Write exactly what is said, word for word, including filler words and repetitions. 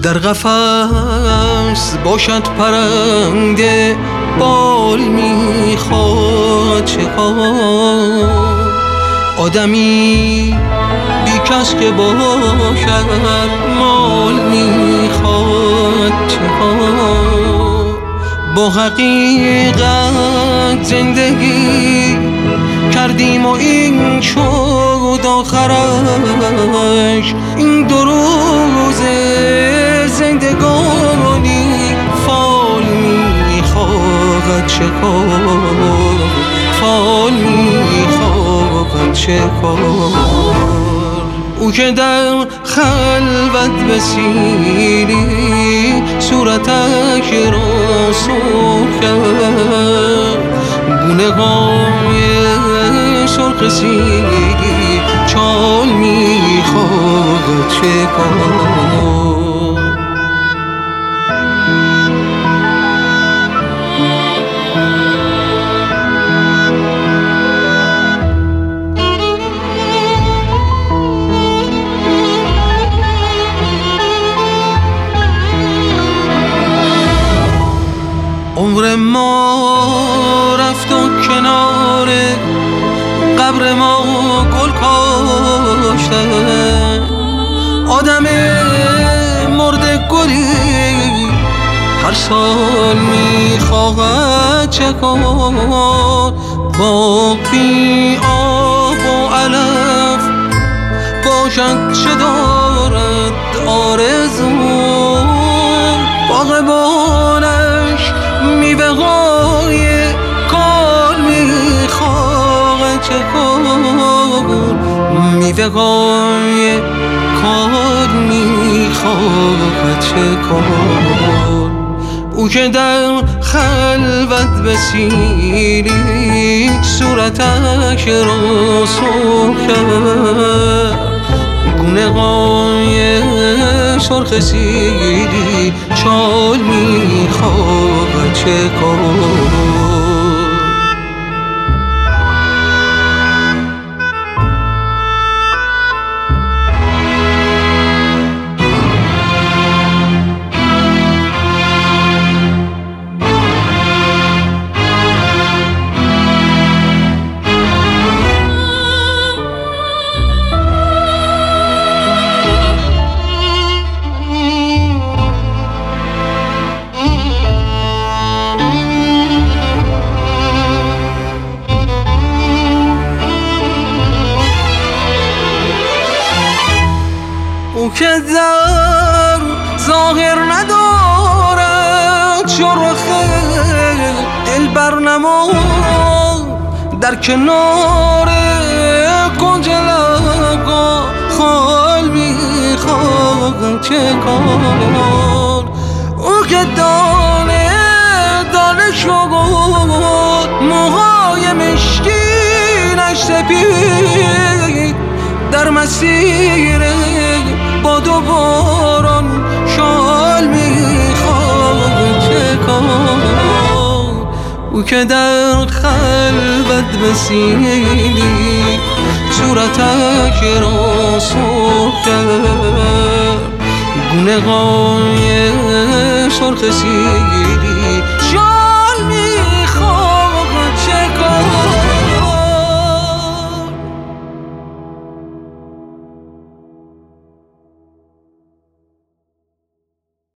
در قفس باشد پرنده بال میخواد چه کار؟ آدمی بی کس که باشد مال میخواد چه کار؟ با حقیقت زندگی کردیم و این شد آخرش. این دو روز زندگانی فال میخواهد چه کار؟ فال میخواهد چه کار؟ او که در خلوت بسیری صورتش را سرخ کرد، گونه های سرخ سیری چال میخواهد چه کار؟ عمر ما رفت و کنار قبر ما گل کاشتن، آدم مرده گلی هر سال میخواهد چه کار؟ باغ بی آب و علف باشد چه دارد آرزو؟ باغبانش میوه های کار میخواهد چه کار؟ میوه های کار میخواهد چه کار؟ او که در خلوت بسیری صورتش را سرخ کرد، گونه های سرخ سیری چال میخواهد چه کار؟ او که در ظاهر ندارد شرخ دل برنما، در کنار کنج لبا خال میخواهد چه کار؟ او که دانه دانه شد موهای مشکینش سپید، در مسیر باد و باران شال میخواهد چه کار؟ او که در خلوت بسیری صورتش را سرخ کرد، گونه های سرخ سیری